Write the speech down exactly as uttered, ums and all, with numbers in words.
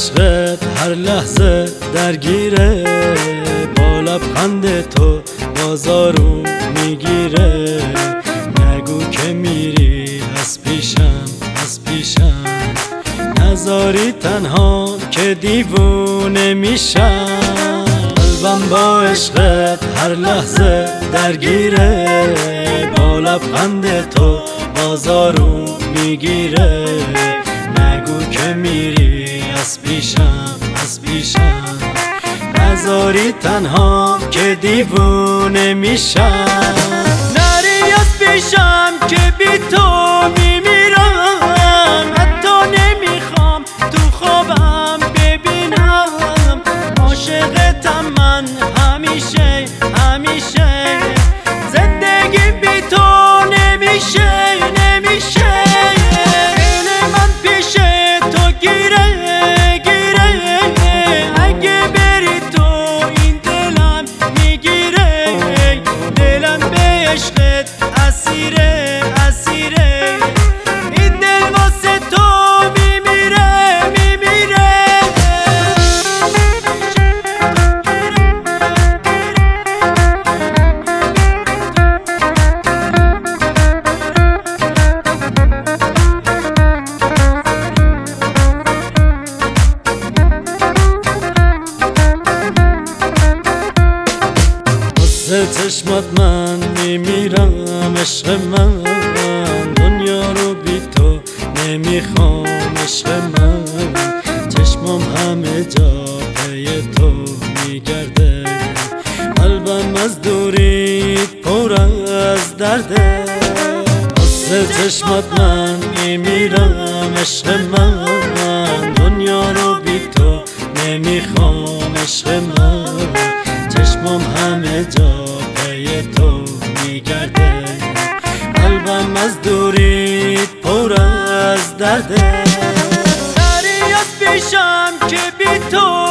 عشقت هر لحظه درگیره، با لبخند تو بازارو میگیره. نگو که میری از پیشم از پیشم، نذاری تنها که دیوونه میشم. قلبم با عشقت هر لحظه درگیره، با لبخند تو بازارو میگیره. نگو که میری از پیشم از پیشم، نذاری تنها که دیوونه میشم. نری از پیشم که بی تو میمیرم، حتی نمیخوام تو خوابم ببینم. عاشقتم من همیشه همیشه، زندگی بی تو نمیشه نمیشه. دل من پیش تو گیره گیره، اگه بری تو این دلم میگیره. دلم به عشقت اسیره اسیره، این دل واسه تو میمیره میمیره. واسه چشمات من میمیرم عشق من، دنیا رو بی تو نمیخوام عشق من. چشمام همه جا پی تو میگرده، قلبم از دوری پر از درده. واسه چشمات من میمیرم عشق من، دنیا رو بی تو نمیخوام عشق من. چشمام همه جا پی تو میگرده، قلبم از دوری پر از درده. نری از پیشم که بی تو